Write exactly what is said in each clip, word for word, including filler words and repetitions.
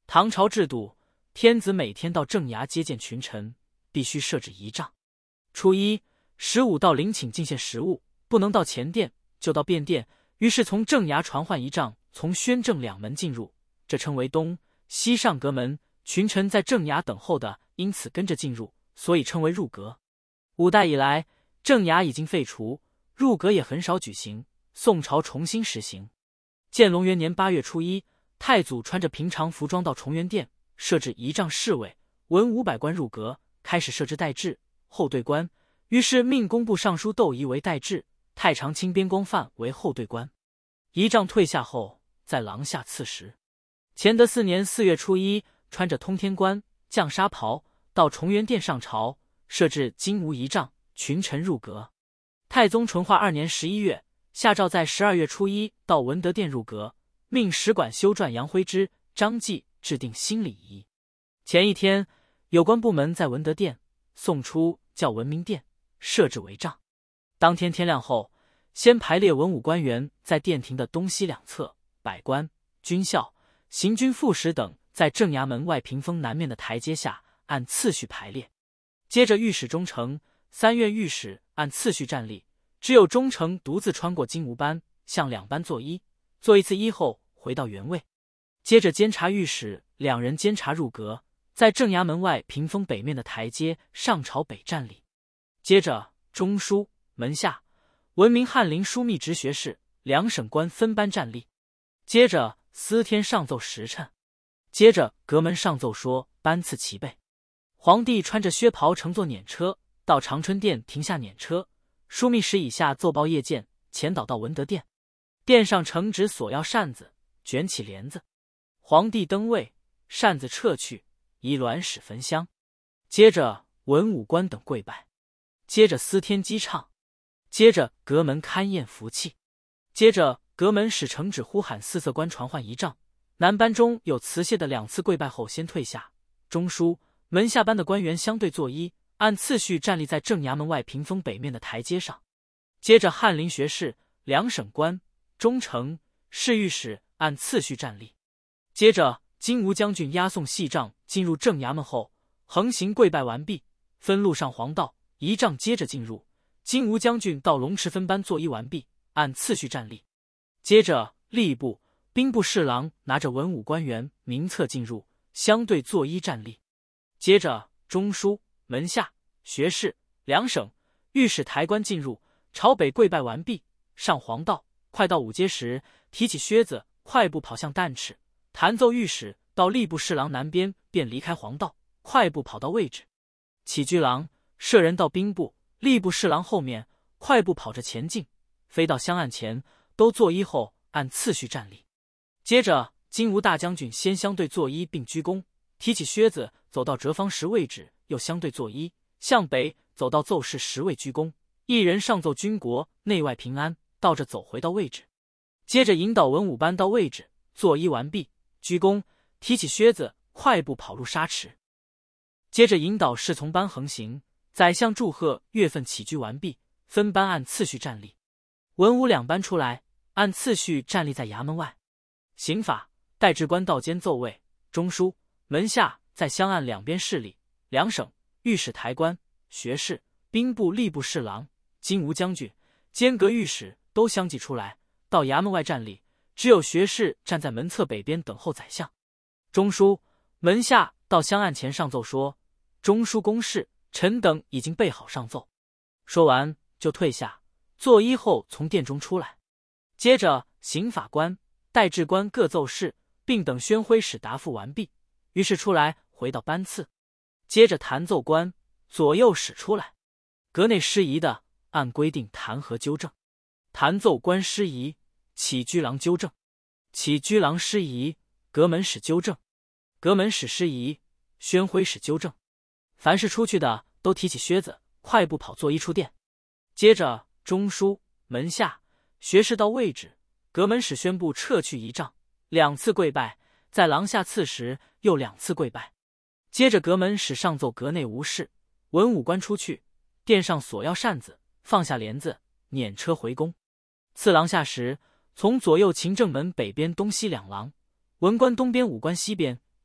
唐朝制度，天子每天到正衙接见群臣，必须设置仪仗。初一、十五到陵寝进献食物，不能到前殿，就到便殿。于是从正衙传唤仪仗，从宣正两门进入，这称为东西上阁门。群臣在正衙等候的，因此跟着进入，所以称为入阁。五代以来，正衙已经废除，入阁也很少举行。宋朝重新实行。建隆元年八月初一，太祖穿着平常服装到崇元殿，设置仪仗侍卫，文武百官入阁，开始设置代制、后队官。于是命工部尚书窦仪为代制，太常卿边公范为后队官。仪仗退下后，在廊下赐食。乾德四年四月初一，穿着通天冠、绛纱袍，到崇元殿上朝，设置金吾仪仗，群臣入阁。太宗淳化二年十一月，下诏在十二月初一到文德殿入阁，命使馆修撰杨徽之、张继制定新礼仪。前一天，有关部门在文德殿、送出叫文明殿，设置为帐。当天天亮后，先排列文武官员在殿庭的东西两侧，百官、军校、行军副使等在正衙门外屏风南面的台阶下按次序排列。接着御史中丞、三院御史按次序站立，只有中丞独自穿过金吾班，向两班作揖，做一次揖后回到原位。接着监察御史两人监察入阁，在正衙门外屏风北面的台阶上朝北站立。接着中书、门下、文明翰林枢密直学士两省官分班站立。接着司天上奏时辰。接着阁门上奏说班次齐备。皇帝穿着靴袍乘坐辇车到长春殿停下辇车，枢密使以下奏报谒见，前导到文德殿。殿上呈旨索要扇子，卷起帘子。皇帝登位，扇子撤去，以鸾使焚香。接着文武官等跪拜。接着司天击唱。接着阁门勘验服器。接着阁门使呈旨呼喊四色官传唤仪仗。南班中有辞谢的两次跪拜后先退下。中书、门下班的官员相对作揖，按次序站立在正衙门外屏风北面的台阶上。接着翰林学士、两省官、中丞、侍御史按次序站立。接着金吾将军押送细仗进入正衙门后，横行跪拜完毕，分路上黄道，仪仗接着进入。金吾将军到龙池分班作揖完毕，按次序站立。接着吏部、兵部侍郎拿着文武官员名册进入，相对作揖站立。接着中书、门下、学士、两省、御史台官进入，朝北跪拜完毕，上黄道。快到五阶时，提起靴子，快步跑向旦翅，弹奏御史到吏部侍郎南边，便离开黄道，快步跑到位置。起居郎、舍人到兵部、吏部侍郎后面，快步跑着前进，飞到香案前，都作揖后按次序站立。接着金吾大将军先相对作揖并鞠躬，提起靴子走到折方石位置，又相对作揖，向北走到奏事十位鞠躬，一人上奏军国内外平安，倒着走回到位置。接着引导文武班到位置，作揖完毕，鞠躬，提起靴子，快步跑入沙池。接着引导侍从班横行，宰相祝贺月份起居完毕，分班按次序站立。文武两班出来，按次序站立在衙门外。刑法、代制官到监奏位，中书、门下在香案两边侍立，两省、御史台官、学士、兵部吏部侍郎、金吾将军、监阁御史都相继出来，到衙门外站立，只有学士站在门侧北边等候宰相。中书、门下到香案前上奏说，中书公事、臣等已经备好上奏。说完就退下，作揖后从殿中出来。接着刑法官、代制官各奏事，并等宣徽使答复完毕，于是出来回到班次。接着弹奏官、左右使出来，阁内失仪的按规定弹劾纠正。弹奏官失仪，起居郎纠正；起居郎失仪，阁门使纠正；阁门使失仪，宣徽使纠正。凡是出去的都提起靴子，快步跑作揖出殿。接着中书、门下、学士到位置，阁门使宣布撤去仪仗，两次跪拜，在廊下刺时又两次跪拜。接着阁门使上奏阁内无事，文武官出去，殿上索要扇子，放下帘子，辇车回宫。次廊下时，从左右勤政门北边东西两廊，文官东边，武官西边，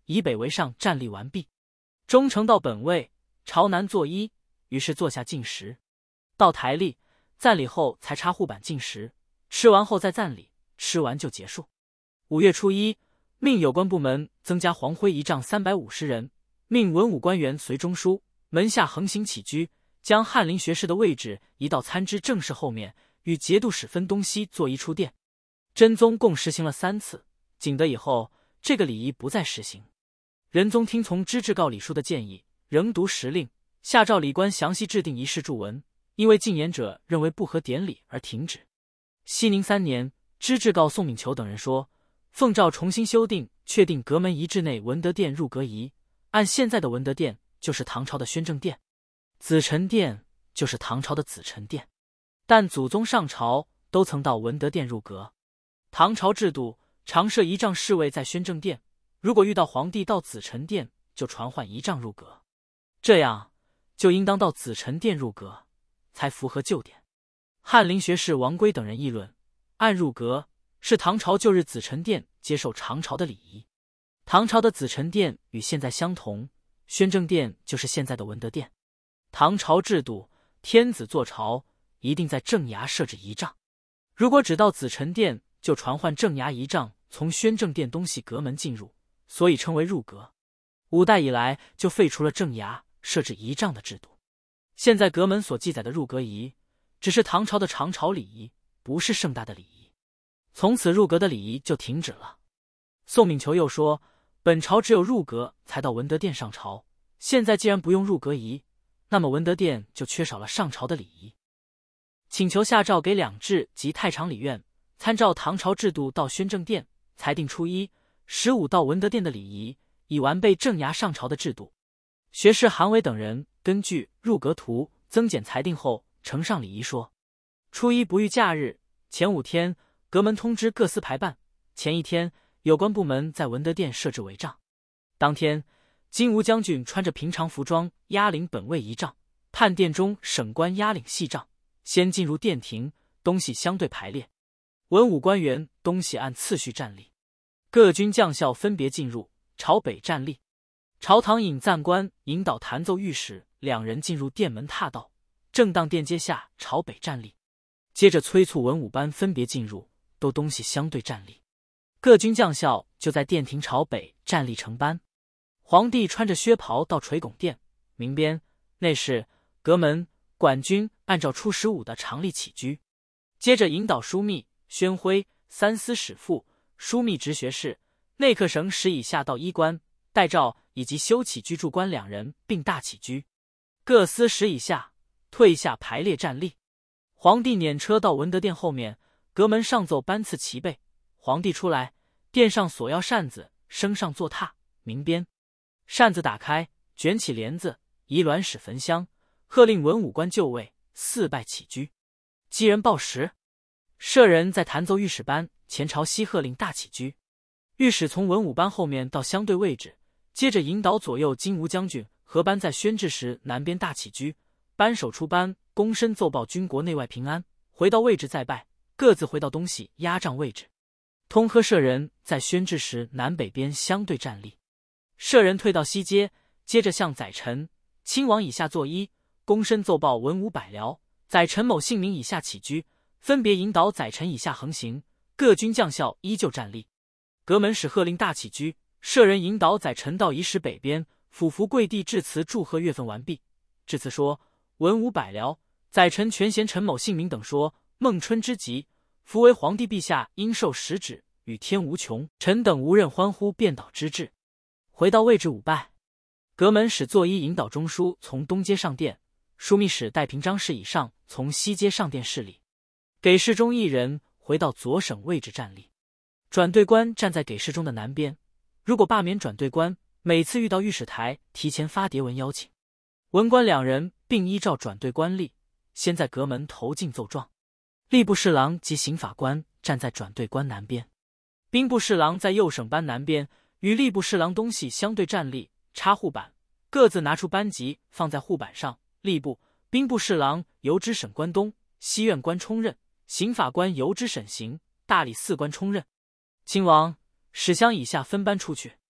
以北为上，站立完毕。忠诚到本位，朝南作揖，于是坐下进食。到台例，赞礼后才插护板进食，吃完后再赞礼，吃完就结束。五月初一，命有关部门增加黄徽仪仗三百五十人，命文武官员随中书门下横行起居，将翰林学士的位置移到参知政事后面，与节度使分东西做一处殿。真宗共实行了三次，景德以后，这个礼仪不再实行。仁宗听从知制诰礼书的建议，仍读时令，下诏礼官详细制定仪式注文，因为进言者认为不合典礼而停止。熙宁三年，知制告宋敏求等人说，奉诏重新修订，确定阁门仪制内文德殿入阁仪，按现在的文德殿就是唐朝的宣政殿，紫宸殿就是唐朝的紫宸殿，但祖宗上朝都曾到文德殿入阁。唐朝制度常设仪仗侍卫在宣政殿，如果遇到皇帝到紫宸殿，就传唤仪仗入阁，这样就应当到紫宸殿入阁，才符合旧典。翰林学士王圭等人议论，按入阁是唐朝旧日紫宸殿接受唐朝的礼仪。唐朝的紫宸殿与现在相同，宣政殿就是现在的文德殿。唐朝制度，天子坐朝一定在正衙设置仪仗，如果只到紫宸殿，就传唤正衙仪仗从宣政殿东西阁门进入，所以称为入阁。五代以来就废除了正衙设置仪仗的制度，现在阁门所记载的入阁仪只是唐朝的常朝礼仪，不是盛大的礼仪，从此入阁的礼仪就停止了。宋敏求又说，本朝只有入阁才到文德殿上朝，现在既然不用入阁仪，那么文德殿就缺少了上朝的礼仪，请求下诏给两制及太常礼院参照唐朝制度到宣政殿，裁定初一、十五到文德殿的礼仪，以完备正衙上朝的制度。学士韩伟等人根据入阁图增减裁定后，呈上礼仪说：初一不遇假日，前五天阁门通知各司排办，前一天有关部门在文德殿设置帷帐。当天，金吾将军穿着平常服装押领本位仪仗，判殿中省官押领细帐，先进入殿庭，东西相对排列。文武官员东西按次序站立，各军将校分别进入，朝北站立。朝堂引赞官引导弹奏御史两人进入殿门踏道，正当殿阶下朝北站立。接着催促文武班分别进入，都东西相对站立。各军将校就在殿庭朝北站立成班。皇帝穿着靴袍到垂拱殿、明边、内侍、阁门、管军按照初十五的常例起居，接着引导枢密、宣徽、三司使副、枢密直学士、内客省使以下到衣冠、代诏以及修起居驻官两人并大起居，各司使以下退下排列站立。皇帝辇车到文德殿后面，阁门上奏班次齐备。皇帝出来，殿上索要扇子升上坐榻，明边。扇子打开，卷起帘子，移鸾使焚香，喝令文武官就位，四拜起居。击人报时，舍人在弹奏御史班前朝西喝令大起居。御史从文武班后面到相对位置，接着引导左右金吾将军合班在宣制时南边大起居。班首出班，躬身奏报军国内外平安，回到位置再拜，各自回到东西压帐位置。通喝舍人在宣制时南北边相对站立。舍人退到西街，接着向宰臣、亲王以下作揖，躬身奏报文武百僚，宰臣某姓名以下起居，分别引导宰臣以下横行，各军将校依旧站立。阁门使喝令大起居，舍人引导宰臣到仪室北边，俯伏跪地致辞祝贺月份完毕。致辞说：文武百僚，宰臣全贤陈某姓名等说：孟春之吉，夫为皇帝陛下应受实旨，与天无穷。臣等无任欢呼便倒之志。回到位置五拜。阁门使作揖引导中书从东街上殿，枢密使戴平章事以上从西街上殿侍礼。给事中一人回到左省位置站立。转队官站在给事中的南边，如果罢免转队官，每次遇到御史台提前发牒文邀请。文官两人并依照转队官例，先在阁门投进奏状。吏部侍郎及刑法官站在转队官南边，兵部侍郎在右省班南边，与吏部侍郎东西相对站立，插护板，各自拿出班籍放在护板上。吏部、兵部侍郎由之审关东，西院官充任；刑法官由之审刑，大理寺官充任。亲王、史襄以下分班出去。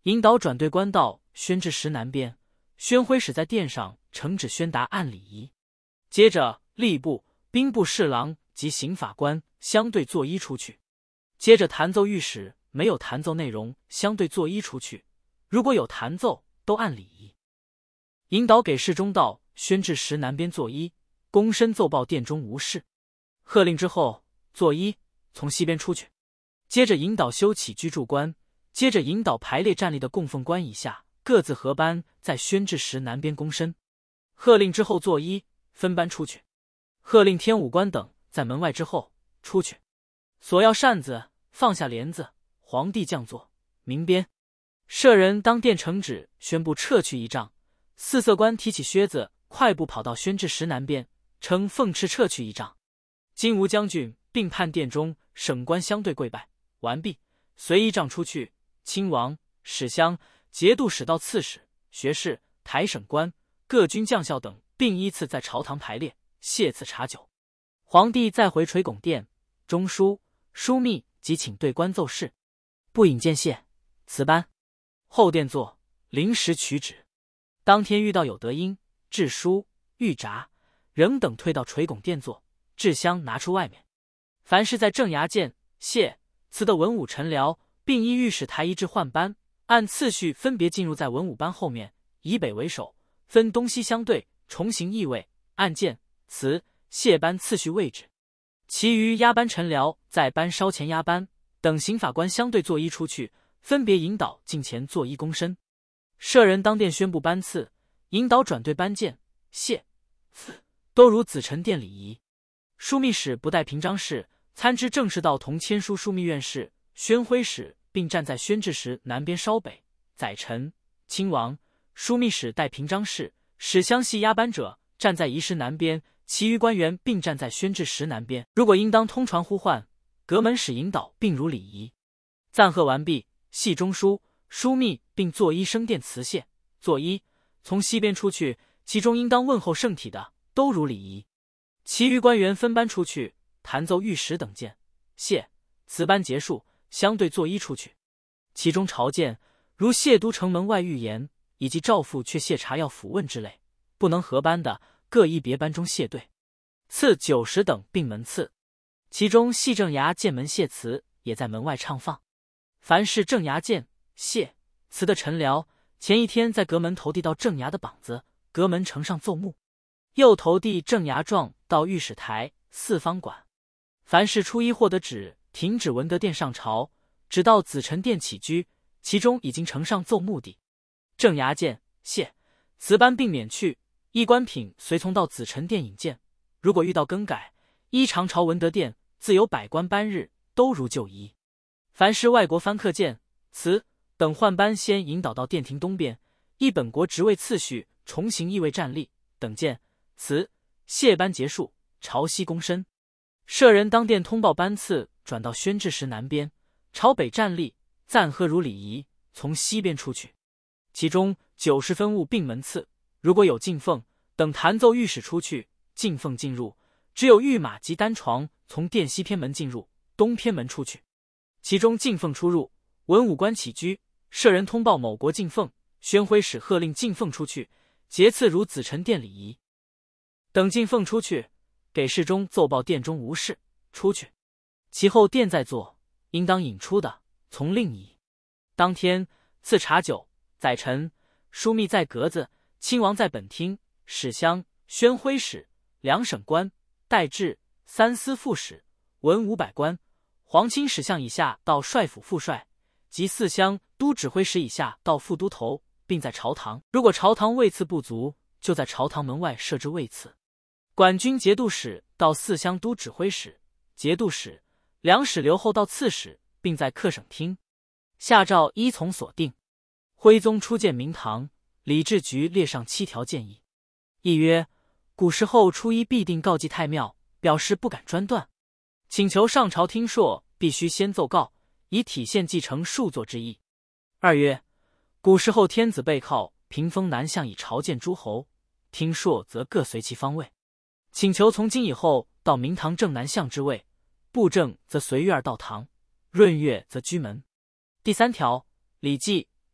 引导转队官到宣至石南边，宣徽使在殿上呈旨宣达按礼仪。接着吏部、兵部侍郎及刑法官相对作揖出去。接着弹奏御史没有弹奏内容相对作揖出去，如果有弹奏都按礼仪。引导给事中到宣至石南边作揖，躬身奏报殿中无事。喝令之后作揖，从西边出去。接着引导修起居住官，接着引导排列站立的供奉官以下各自合班在宣至石南边躬身。喝令之后作揖，分班出去。喝令天武官等在门外之后出去。索要扇子，放下帘子，皇帝降座，明鞭。舍人当殿呈旨宣布撤去仪仗。四色官提起靴子，快步跑到宣至石南边，称奉敕撤去仪仗。金吾将军并判殿中省官相对跪拜完毕，随仪仗出去。亲王、史襄、节度使到刺史、学士、台省官、各军将校等并依次在朝堂排列，谢赐茶酒。皇帝再回垂拱殿，中书、枢密即请对官奏事，不引见谢，辞班。后殿坐，临时取旨。当天遇到有德音、治书、御札、人等推到垂拱殿坐，制香拿出外面。凡是在正衙见、谢、辞的文武臣僚，并依御史台仪制换班，按次序分别进入在文武班后面，以北为首，分东西相对，重行议位，按见、辞、谢班次序位置。其余押班臣僚在班稍前押班，等刑法官相对作揖出去，分别引导近前作揖躬身。舍人当殿宣布班次，引导转对班见、谢、辞，都如子臣殿礼仪。枢密使不带平章事，参知政事道同签书枢密院事、宣徽使，并站在宣至石南边稍北。宰臣、亲王、枢密使带平章事，使相系押班者站在仪石南边，其余官员并站在宣至石南边。如果应当通传呼唤，阁门使引导并如礼仪。赞贺完毕，系中书、枢密并作揖升殿辞谢，作揖从西边出去，其中应当问候圣体的都如礼仪。其余官员分班出去，弹奏御史等见、谢、辞班结束，相对作揖出去。其中朝见如谢都城门外预言，以及赵父却谢茶要抚问之类，不能合班的，各依别班中谢对。赐酒食等并门赐，其中系正衙见门谢辞，也在门外唱放。凡是正衙见、谢、辞的臣僚，前一天在阁门投递到正衙的榜子，阁门呈上奏目，又投递正衙状到御史台、四方馆。凡是初一获得旨，停止文德殿上朝，直到子臣殿起居，其中已经呈上奏目的，正衙见、谢、辞班并免去，衣冠品随从到子臣殿引荐。如果遇到更改，依常朝文德殿自有百官班日，都如旧仪。凡是外国藩客见、辞等换班，先引导到殿庭东边，依本国职位次序重行议位站立，等见、辞、谢班结束，朝西躬身。舍人当殿通报班次，转到宣至石南边，朝北站立，赞贺如礼仪，从西边出去。其中九十分务并门次，如果有进奉，等弹奏御史出去，进奉进入，只有御马及单床从殿西偏门进入，东偏门出去。其中进奉出入，文武官起居，舍人通报某国进奉，宣徽使喝令进奉出去，节次如子臣殿礼仪。等进奉出去，给事中奏报殿中无事，出去。其后殿在坐，应当引出的，从令仪。当天赐茶酒，宰臣、枢密在阁子，亲王在本厅，史襄、宣徽使、两省官、代制、三司副使、文武百官，皇亲使相以下到帅府副帅，及四乡都指挥使以下到副都头，并在朝堂。如果朝堂位次不足，就在朝堂门外设置位次。管军节度使到四乡都指挥使、节度使、两使留后到刺史，并在客省厅。下诏依从所定。徽宗初建明堂，礼制局列上七条建议。议曰：古时候初一必定告祭太庙，表示不敢专断，请求上朝听说，必须先奏告，以体现继承数作之意。二曰：古时候天子背靠，屏风南向以朝见诸侯，听说则各随其方位，请求从今以后到明堂正南向之位，布政则随月而到堂，闰月则居门。第三条，礼记、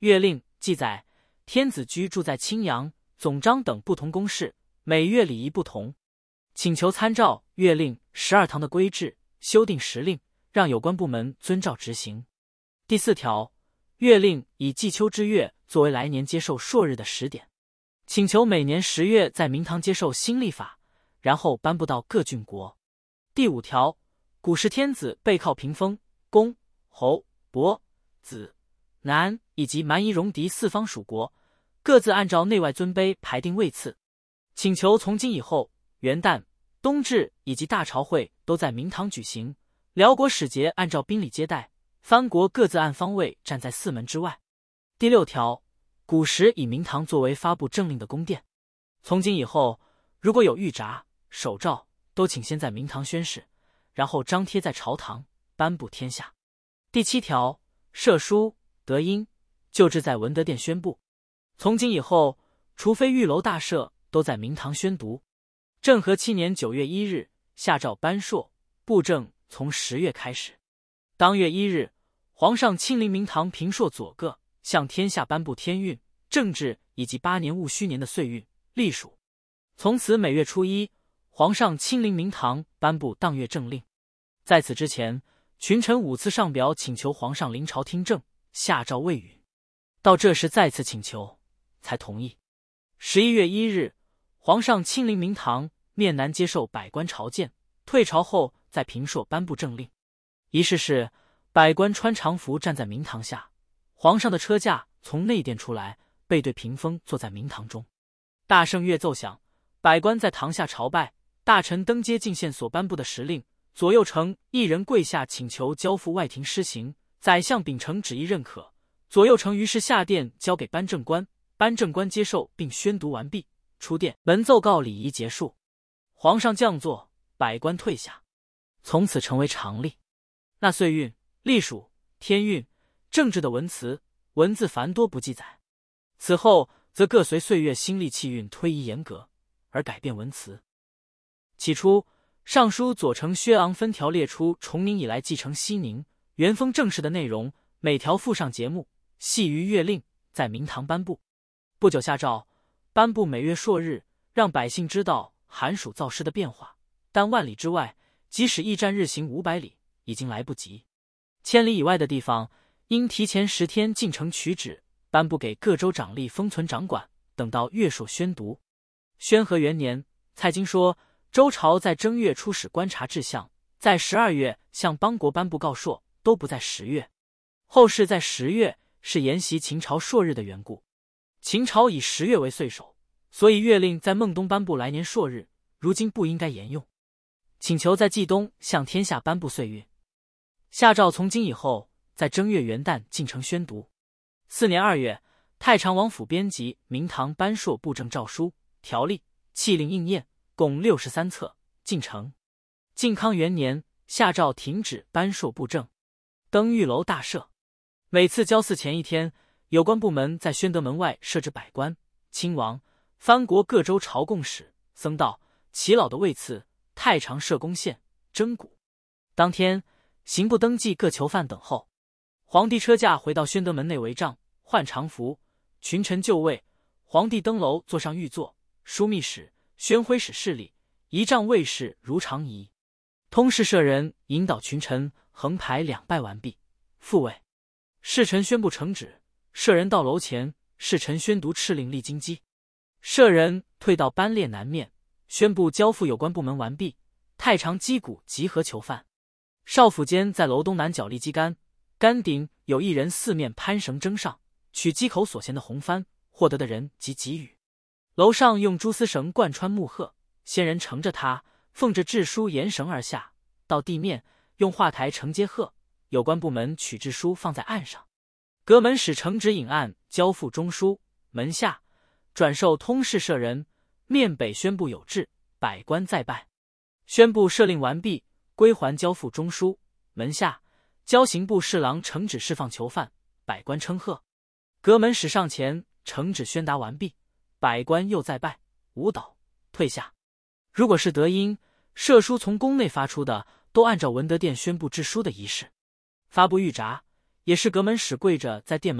月令记载，天子居住在青阳、总章等不同宫室，每月礼仪不同，请求参照月令十二堂的规制，修订时令，让有关部门遵照执行。第四条，月令以季秋之月作为来年接受朔日的时点，请求每年十月在明堂接受新历法，然后颁布到各郡国。第五条，古时天子背靠屏风、公、侯、伯、子、男以及蛮夷戎狄四方属国，各自按照内外尊卑排定位次，请求从今以后元旦、冬至以及大朝会都在明堂举行，辽国使节按照宾礼接待，藩国各自按方位站在四门之外。第六条，古时以明堂作为发布政令的宫殿，从今以后如果有御札、手诏，都请先在明堂宣誓，然后张贴在朝堂，颁布天下。第七条，赦书、德音、旧制在文德殿宣布，从今以后除非御楼大赦，都在明堂宣读。政和七年九月一日下诏颁朔，布政从十月开始。当月一日，皇上亲临明堂评朔左各，向天下颁布天运、正治以及八年戊戌年的岁运、历数。从此每月初一，皇上亲临明堂颁布当月政令。在此之前，群臣五次上表请求皇上临朝听政，下诏未允，到这时再次请求，才同意。十一月一日，皇上亲临明堂，面南接受百官朝见，退朝后在评朔颁布政令。仪式是百官穿长服站在明堂下，皇上的车驾从内殿出来，背对屏风坐在明堂中。大圣乐奏响，百官在堂下朝拜，大臣登阶进献所颁布的时令，左右丞一人跪下请求交付外廷施行，宰相秉承旨意认可，左右丞于是下殿交给颁政官，颁政官接受并宣读完毕，出殿闻奏告礼仪结束，皇上降座，百官退下，从此成为常例。那岁运、历数、天运、政治的文词文字繁多不记载，此后则各随岁月新历气运推移严格而改变文词。起初，尚书左丞薛昂分条列出崇宁以来继承西宁、元丰政事的内容，每条附上节目，系于月令，在明堂颁布。不久下诏颁布每月朔日，让百姓知道寒暑造势的变化，但万里之外，即使驿站日行五百里，已经来不及。千里以外的地方，应提前十天进城取旨，颁布给各州长吏封存掌管，等到月朔宣读。宣和元年，蔡京说，周朝在正月初始观察志向，在十二月向邦国颁布告朔，都不在十月。后世在十月是沿袭秦朝朔日的缘故。秦朝以十月为岁首，所以月令在孟冬颁布来年朔日，如今不应该沿用。请求在季冬向天下颁布岁运。下诏从今以后，在正月元旦进城宣读。次年二月，太常王府编辑明堂颁朔布政诏书、条例、敕令应验，共六十三册，进城。靖康元年，下诏停止颁朔布政。登玉楼大赦，每次交祀前一天，有关部门在宣德门外设置百官、亲王、藩国各州朝贡使、僧道、耆老的位次，太常设贡献、征谷。当天，刑部登记各囚犯等候。皇帝车驾回到宣德门内为帐，换常服，群臣就位。皇帝登楼坐上御座，枢密使、宣徽使侍立，仪仗卫士如常仪。通事舍人引导群臣横排两拜完毕，复位。侍臣宣布呈旨，舍人到楼前，侍臣宣读敕令，历经机。舍人退到班列南面，宣布交付有关部门完毕。太常击鼓集合囚犯。少府监在楼东南角立机杆，杆顶有一人四面攀绳争上，取机口所衔的红幡，获得的人即给予。楼上用蛛丝绳贯穿木鹤，仙人乘着它，奉着制书沿绳而下，到地面用画台承接鹤，有关部门取制书放在岸上。阁门使呈旨引案交付中书，门下转授通事舍人，面北宣布有制，百官再拜。宣布赦令完毕，归还交付中书，门下交刑部侍郎呈旨释放囚犯，百官称贺。阁门使上前呈旨宣达完毕，百官又再拜，舞蹈退下。如果是德音、赦书从宫内发出的，都按照文德殿宣布制书的仪式。发布御札，也是阁门使跪着在殿门外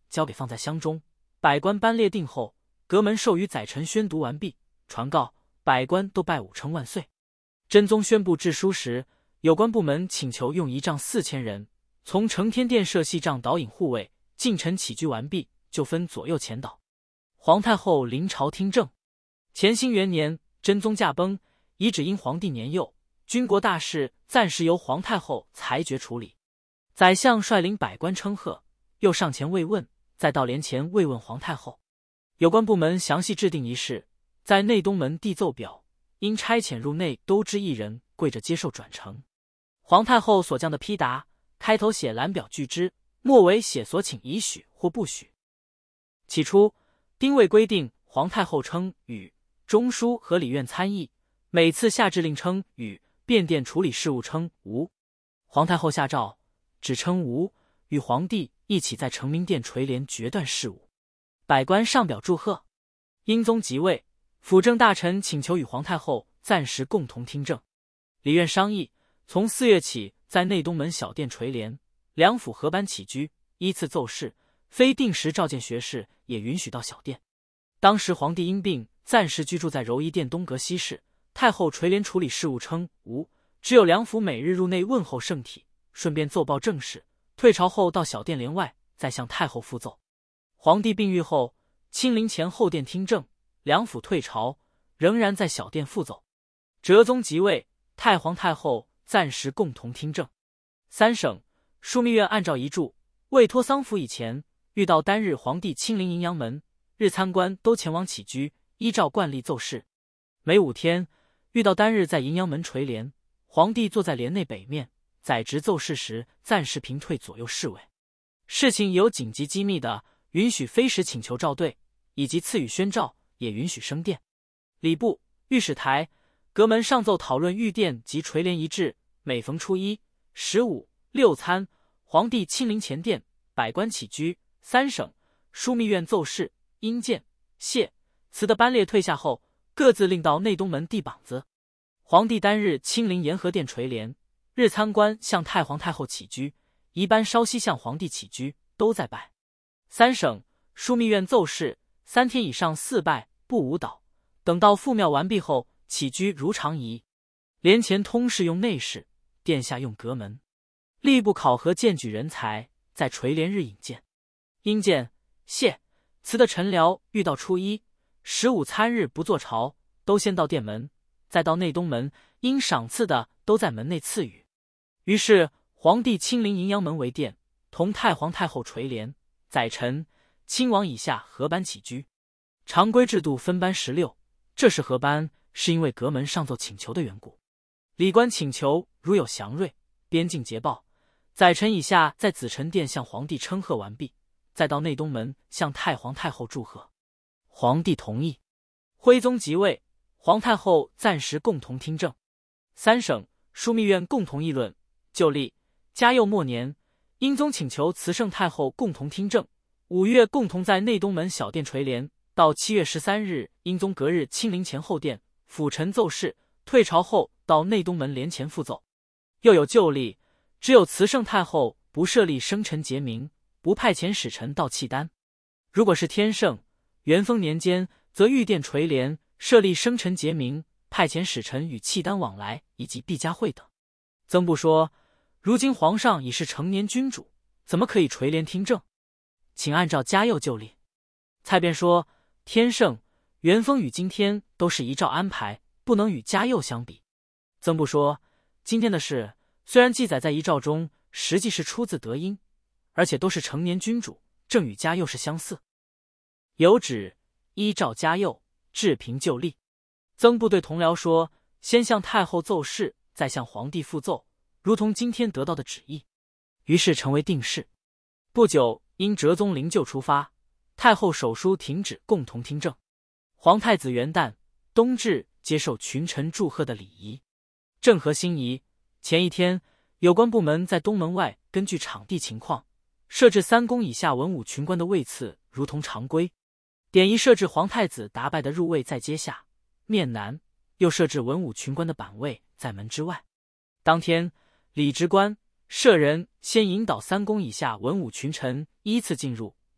交给放在箱中，百官颁列定后，阁门授予宰臣宣读完毕，传告百官都拜武称万岁。真宗宣布制书时，有关部门请求用仪仗四千人，从承天殿设系仗导引护卫，近臣起居完毕，就分左右前导。皇太后临朝听政。乾兴元年，真宗驾崩，遗旨因皇帝年幼，军国大事暂时由皇太后裁决处理。宰相率领百官称贺，又上前慰问，再到帘前慰问皇太后。有关部门详细制定仪式，在内东门递奏表，因差遣入内都知一人跪着接受转呈。皇太后所降的批答，开头写蓝表拒之，末尾写所请已许或不许。起初，丁未规定皇太后称与中书和礼院参议，每次下制令称与便殿处理事务称无。皇太后下诏只称无，与皇帝一起在承明殿垂帘决断事务。百官上表祝贺。英宗即位，辅政大臣请求与皇太后暂时共同听政。礼院商议，从四月起在内东门小殿垂帘，两府合班起居，依次奏事，非定时召见学士也允许到小殿。当时皇帝因病暂时居住在柔仪殿东阁西室，太后垂帘处理事务称无，只有两府每日入内问候圣体，顺便奏报政事，退朝后到小殿帘外再向太后复奏。皇帝病愈后，亲临前后殿听政，两府退朝，仍然在小殿复奏。哲宗即位，太皇太后暂时共同听政。三省枢密院按照遗嘱，未托丧服以前，遇到单日皇帝亲临迎阳门，日参官都前往起居，依照惯例奏事。每五天，遇到单日在迎阳门垂帘，皇帝坐在帘内北面，宰执奏事时暂时平退左右侍卫。事情有紧急机密的，允许非时请求召对，以及赐予宣诏，也允许升殿。礼部、御史台、阁门上奏讨论御殿及垂帘仪制，每逢初一、十五、六参，皇帝亲临前殿，百官起居。三省枢密院奏事，因见、谢、辞的班列退下后，各自令到内东门递膀子。皇帝单日亲临延和殿垂帘，日参官向太皇太后起居，一般稍息向皇帝起居，都在拜。三省枢密院奏事，三天以上四拜，不舞蹈。等到复庙完毕后，起居如常仪。帘前通事用内侍，殿下用阁门。吏部考核荐举人才，在垂帘日引荐。因见、谢、辞的臣僚遇到初一、十五参日不坐朝，都先到殿门，再到内东门，因赏赐的都在门内赐予。于是皇帝亲临迎阳门为殿，同太皇太后垂帘，宰臣、亲王以下合班起居。常规制度分班十六，这是合班，是因为阁门上奏请求的缘故。礼官请求如有祥瑞，边境捷报，宰臣以下在紫宸殿向皇帝称贺完毕，再到内东门向太皇太后祝贺。皇帝同意。徽宗即位，皇太后暂时共同听政。三省枢密院共同议论。就历嘉佑末年，英宗请求慈圣太后共同听政，五月共同在内东门小殿垂帘，到七月十三日，英宗隔日亲临前后殿，辅臣奏事，退朝后到内东门帘前复奏。又有旧例，只有慈圣太后不设立生辰节明，不派遣使臣到契丹。如果是天圣、元丰年间，则御殿垂帘，设立生辰节明，派遣使臣与契丹往来，以及毕加会等。曾布说，如今皇上已是成年君主，怎么可以垂帘听政？请按照嘉佑旧例。蔡卞说，天圣、元丰与今天都是一诏安排，不能与嘉佑相比。曾布说，今天的事虽然记载在遗诏中，实际是出自德音，而且都是成年君主，正与嘉佑是相似。有旨依照嘉佑，治平旧例。曾布对同僚说，先向太后奏事，再向皇帝复奏，如同今天得到的旨意。于是成为定事。不久，因哲宗灵柩出发，太后手书停止共同听政。皇太子元旦、冬至接受群臣祝贺的礼仪。正合心仪，前一天，有关部门在东门外根据场地情况，设置三公以下文武群官的位次，如同常规。典仪设置皇太子打拜的入位在阶下，面南，又设置文武群官的板位在门之外。当天，礼职官、舍人先引导三公以下文武群臣依次进入，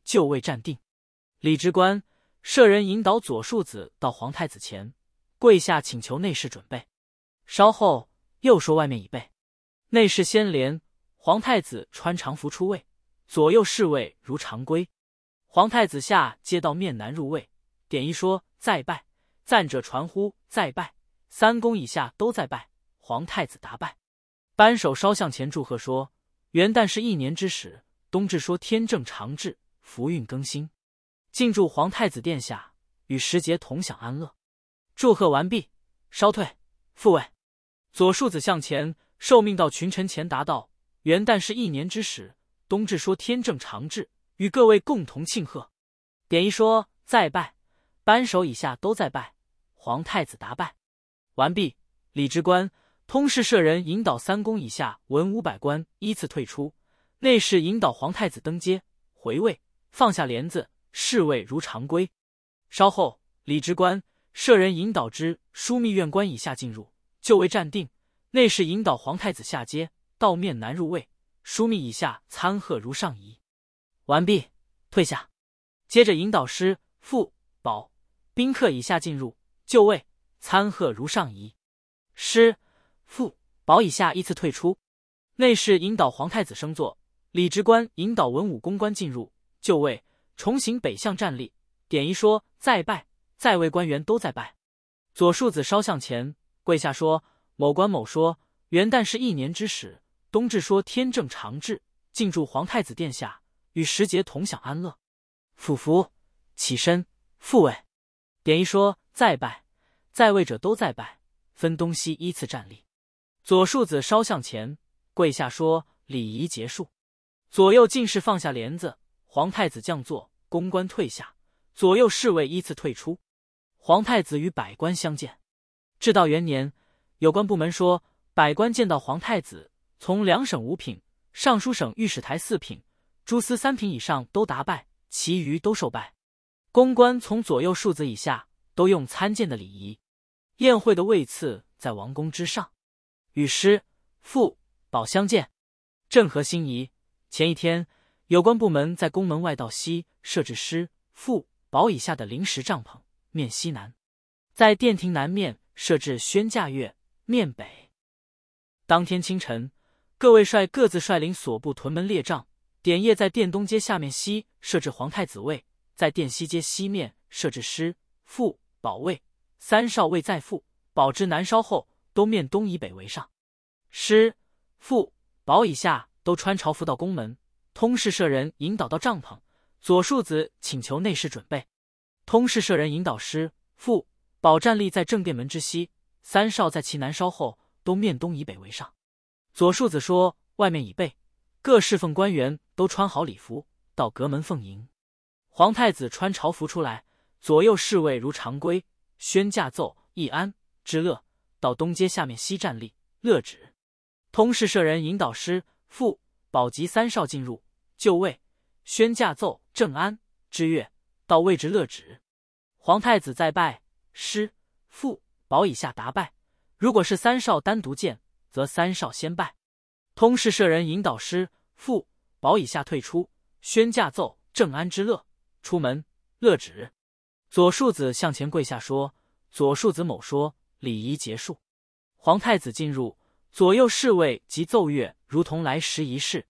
就位站定。李直观、舍人引导左庶子到皇太子前，跪下请求内侍准备。稍后又说外面已备。内侍先连，皇太子穿常服出位，左右侍卫如常规。皇太子下接到面南入位，点一说再拜，赞者传呼再拜，三公以下都再拜。皇太子答拜。扳手稍向前祝贺说：元旦是一年之始，冬至说天正常治，福运更新。进驻皇太子殿下，与时节同享安乐。祝贺完毕，稍退，复位。左庶子向前受命到群臣前答道：元旦是一年之始，冬至说天正常治，与各位共同庆贺。点一说再拜，扳手以下都再拜。皇太子答拜。完毕。李直观、通事舍人引导三公以下文武百官依次退出，内侍引导皇太子登阶回位，放下帘子，侍卫如常规。稍后，李直观、舍人引导之枢密院官以下进入，就位站定。内侍引导皇太子下阶，到面南入位，枢密以下参贺如上仪。完毕，退下。接着引导师、副、保、宾客以下进入，就位，参贺如上仪。师、副、保以下依次退出。内侍引导皇太子升座，李直观引导文武公官进入，就位，重行北向站立，点一说再拜，在位官员都再拜。左庶子稍向前跪下说：某官某说元旦是一年之始，冬至说天正常治，进驻皇太子殿下，与时节同享安乐。俯伏，起身，复位。点一说再拜，在位者都再拜，分东西依次站立。左庶子稍向前跪下说：礼仪结束。左右进士放下帘子，皇太子降座，公官退下，左右侍卫依次退出。皇太子与百官相见。至道元年，有关部门说，百官见到皇太子，从两省五品、尚书省御史台四品、诸司三品以上都答拜，其余都受拜。公官从左右庶子以下都用参见的礼仪。宴会的位次在王宫之上。与师、副、保相见，正合心仪。前一天，有关部门在宫门外道西设置师、副、保以下的临时帐篷，面西南；在殿庭南面设置宣驾乐，面北。当天清晨，各位帅各自率领所部屯门列帐，点夜在殿东街下面西设置皇太子位，在殿西街西面设置师、副、保位，三少尉在副、保之南稍后，都面东以北为上。师、副、保以下都穿朝服到宫门，通事舍人引导到帐篷，左庶子请求内侍准备。通事舍人引导师、副、保站立在正殿门之西，三少在其南稍后，都面东以北为上。左庶子说：外面已备，各侍奉官员都穿好礼服，到阁门奉迎。皇太子穿朝服出来，左右侍卫如常规，宣驾奏易安之乐，到东街下面西站立，勒旨。通事舍人引导师、副、保及三少进入，就位，宣驾奏正安之乐，到位置勒旨。皇太子再拜，师、副、保以下答拜。如果是三少单独见，则三少先拜。通事舍人引导师、副、保以下退出，宣驾奏正安之乐，出门，勒旨。左庶子向前跪下说：左庶子某说礼仪结束。皇太子进入，左右侍卫及奏乐如同来时仪式，